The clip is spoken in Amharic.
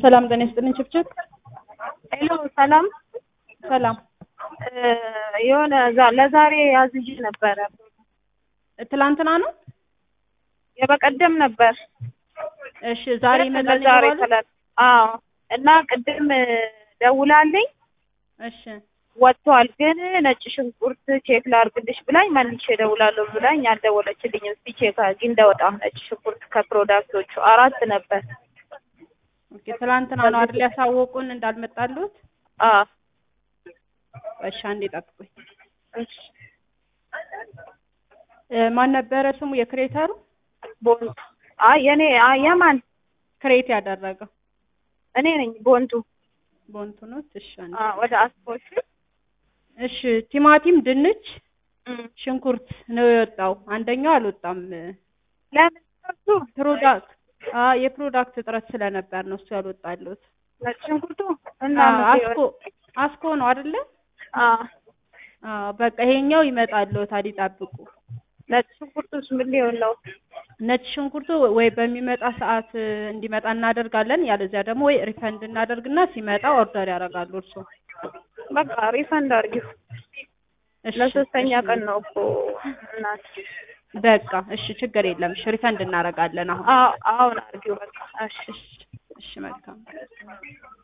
ሰላም ጤና ይስጥልኝ ችብችብ። ሄሎ ሰላም ሰላም የሆነ ለዛሬ አዝዤ ነበረ። ትላንትና ነው የበቀደም ነበር። እሺ ዛሬ ይመጣል ዛሬ ይባላል። ሰላም። አዎ እና ቅድም ደውላልኝ እሺ ወጥቷል፣ ግን ነጭ ሽንኩርት ቼክ ላድርግልሽ ብላኝ መልሼ እደውላለሁ ብላኝ አልደወለችልኝም። እስኪ ቼክ አድርጊ እንደወጣ። ነጭ ሽንኩርት ከፕሮዳክቶቹ 4 ነበር። ኦኬ ትላንትና ነው አይደል ያሳወቁን እንዳልመጣሉት? አዎ እሺ አንዴ ጠብቁኝ። እሺ ማን ነበረ ስሙ የክሬተሩ? ቦንቱ። የኔ የማን ክሬት ያደረገው? እኔ ነኝ ቦንቱ። ቦንቱ ነው። እሺ አንዴ ወደ አስፖሽ። እሺ ቲማቲም፣ ድንች፣ ሽንኩርት ነው የወጣው። አንደኛው አልወጣም። ለምን እሱ ፕሮዳክት የፕሮዳክት እጥረት ስለነበር ነው እሱ ያልወጣሉት። ነጭ ሽንኩርቱ እና አስኮ ነው አይደለ? በቃ ይሄኛው ይመጣልዎት ታዲያ ይጠብቁ። ነጭ ሽንኩርቱስ ምን ሊሆን ነው? ነጭ ሽንኩርቱ ወይ በሚመጣ ሰዓት እንዲመጣ እናደርጋለን፣ ያለዚያ ደግሞ ወይ ሪፈንድ እናደርግና ሲመጣ ኦርደር ያደርጋሉ እርሶ። በቃ ሪፈንድ አድርጊው። ለሶስተኛ ቀን ነው እኮ እናት። በቃ እሺ ችግር የለም። እሺ ሪፈንድ እናደርጋለን አሁን። አሁን አድርጊው በቃ። እሺ እሺ መልካም